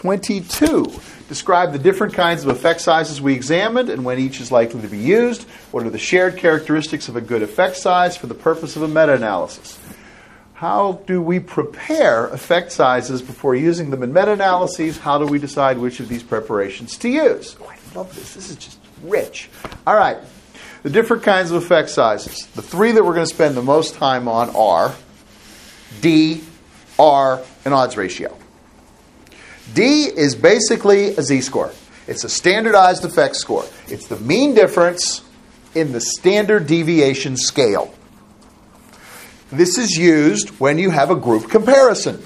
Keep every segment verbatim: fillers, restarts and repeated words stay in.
twenty-two. Describe the different kinds of effect sizes we examined and when each is likely to be used. What are the shared characteristics of a good effect size for the purpose of a meta-analysis? How do we prepare effect sizes before using them in meta-analyses? How do we decide which of these preparations to use? Oh, I love this. This is just rich. All right. The different kinds of effect sizes. The three that we're going to spend the most time on are D, R, and odds ratio. D is basically a z-score. It's a standardized effect score. It's the mean difference in the standard deviation scale. This is used when you have a group comparison.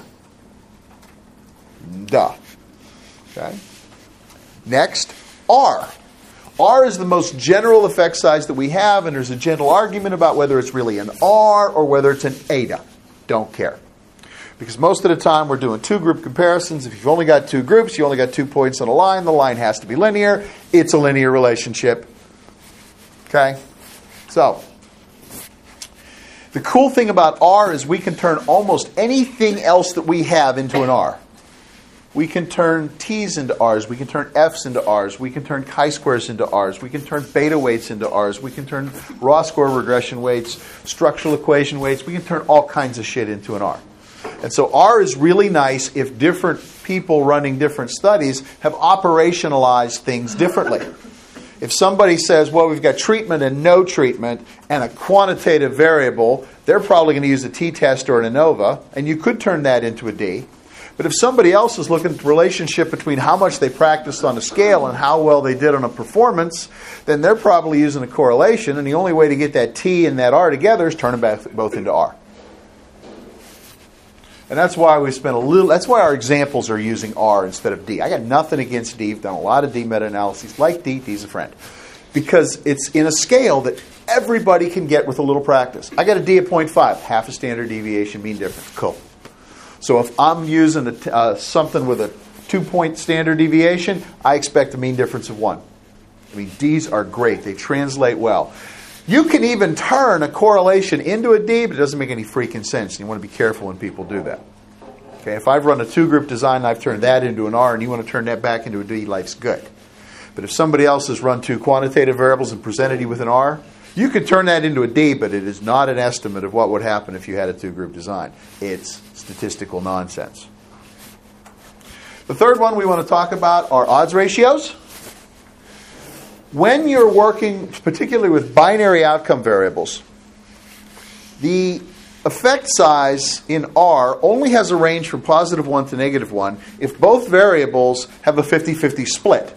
Duh. Okay. Next, R. R is the most general effect size that we have, and there's a gentle argument about whether it's really an R or whether it's an eta. Don't care. Because most of the time we're doing two group comparisons. If you've only got two groups, you only got two points on a line. The line has to be linear. It's a linear relationship. Okay? So, the cool thing about R is we can turn almost anything else that we have into an R. We can turn T's into R's. We can turn F's into R's. We can turn chi-squares into R's. We can turn beta weights into R's. We can turn raw score regression weights, structural equation weights. We can turn all kinds of shit into an R. And so R is really nice if different people running different studies have operationalized things differently. If somebody says, well, we've got treatment and no treatment and a quantitative variable, they're probably going to use a t-test or an ANOVA, and you could turn that into a D. But if somebody else is looking at the relationship between how much they practiced on a scale and how well they did on a performance, then they're probably using a correlation, and the only way to get that T and that R together is turn them both into R. And that's why we spent a little, that's why our examples are using R instead of D. I got nothing against D. I've done a lot of D meta-analyses. Like D, D's a friend. Because it's in a scale that everybody can get with a little practice. I got a D at zero point five, half a standard deviation mean difference. Cool. So if I'm using a, uh, something with a two-point standard deviation, I expect a mean difference of one. I mean, D's are great. They translate well. You can even turn a correlation into a D, but it doesn't make any freaking sense. And you want to be careful when people do that. Okay, if I've run a two-group design and I've turned that into an R and you want to turn that back into a D, life's good. But if somebody else has run two quantitative variables and presented you with an R, you could turn that into a D, but it is not an estimate of what would happen if you had a two-group design. It's statistical nonsense. The third one we want to talk about are odds ratios. When you're working particularly with binary outcome variables, the effect size in R only has a range from positive one to negative one if both variables have a fifty-fifty split.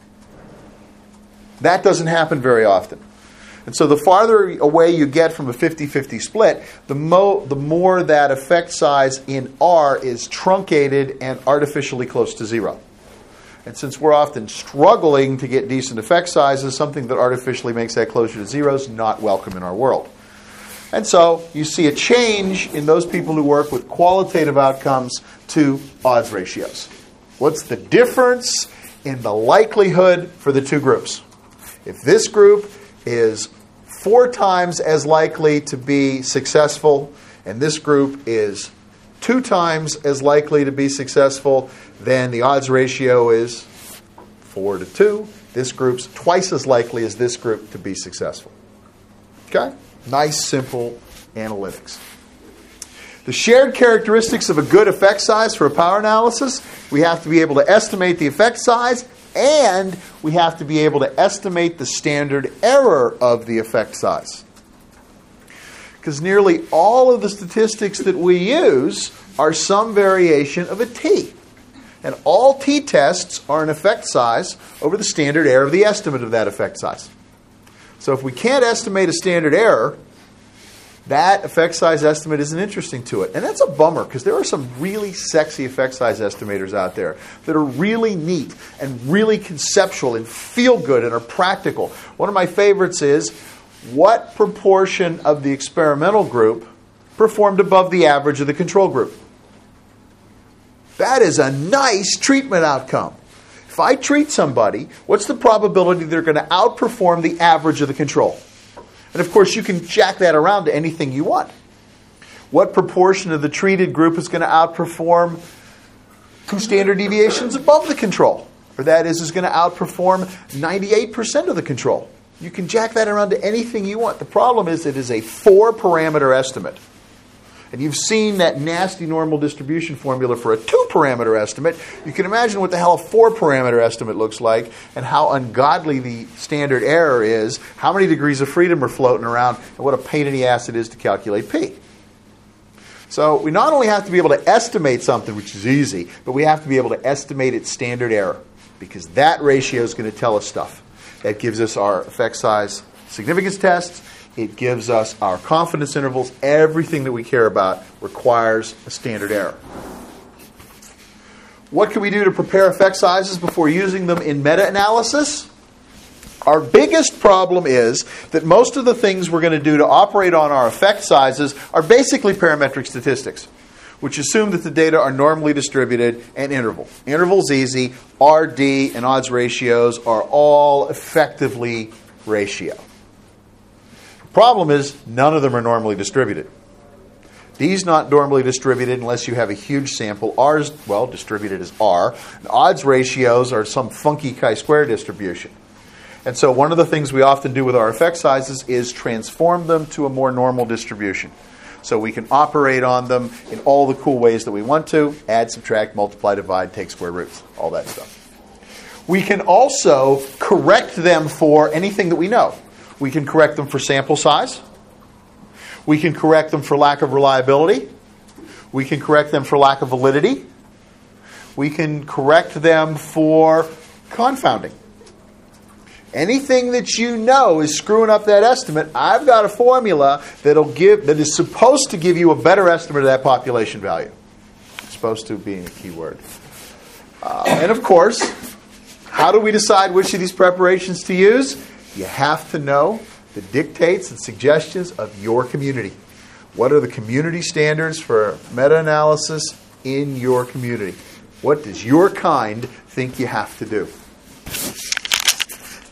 That doesn't happen very often. And so the farther away you get from a fifty-fifty split, the, mo- the more that effect size in R is truncated and artificially close to zero. And since we're often struggling to get decent effect sizes, something that artificially makes that closer to zero is not welcome in our world. And so you see a change in those people who work with qualitative outcomes to odds ratios. What's the difference in the likelihood for the two groups? If this group is four times as likely to be successful and this group is two times as likely to be successful, then the odds ratio is four to two. This group's twice as likely as this group to be successful. Okay? Nice, simple analytics. The shared characteristics of a good effect size for a power analysis, we have to be able to estimate the effect size and we have to be able to estimate the standard error of the effect size. Because nearly all of the statistics that we use are some variation of a t. And all t-tests are an effect size over the standard error of the estimate of that effect size. So if we can't estimate a standard error, that effect size estimate isn't interesting to it. And that's a bummer because there are some really sexy effect size estimators out there that are really neat and really conceptual and feel good and are practical. One of my favorites is, what proportion of the experimental group performed above the average of the control group? That is a nice treatment outcome. If I treat somebody, what's the probability they're going to outperform the average of the control? And of course, you can jack that around to anything you want. What proportion of the treated group is going to outperform two standard deviations above the control. Or that is, is going to outperform ninety-eight percent of the control. You can jack that around to anything you want. The problem is it is a four-parameter estimate. And you've seen that nasty normal distribution formula for a two-parameter estimate. You can imagine what the hell a four-parameter estimate looks like and how ungodly the standard error is, how many degrees of freedom are floating around, and what a pain in the ass it is to calculate p. So we not only have to be able to estimate something, which is easy, but we have to be able to estimate its standard error, because that ratio is going to tell us stuff. That gives us our effect size significance tests. It gives us our confidence intervals. Everything that we care about requires a standard error. What can we do to prepare effect sizes before using them in meta-analysis? Our biggest problem is that most of the things we're going to do to operate on our effect sizes are basically parametric statistics, which assume that the data are normally distributed and interval. Interval's easy. R D and odds ratios are all effectively ratio. The problem is none of them are normally distributed. D's not normally distributed unless you have a huge sample. R's, well, distributed as R. And odds ratios are some funky chi-square distribution. And so one of the things we often do with our effect sizes is transform them to a more normal distribution. So we can operate on them in all the cool ways that we want to. Add, subtract, multiply, divide, take square roots, all that stuff. We can also correct them for anything that we know. We can correct them for sample size. We can correct them for lack of reliability. We can correct them for lack of validity. We can correct them for confounding. Anything that you know is screwing up that estimate, I've got a formula that'll give that is supposed to give you a better estimate of that population value. Supposed to being a key word. Uh, and of course, how do we decide which of these preparations to use? You have to know the dictates and suggestions of your community. What are the community standards for meta-analysis in your community? What does your kind think you have to do?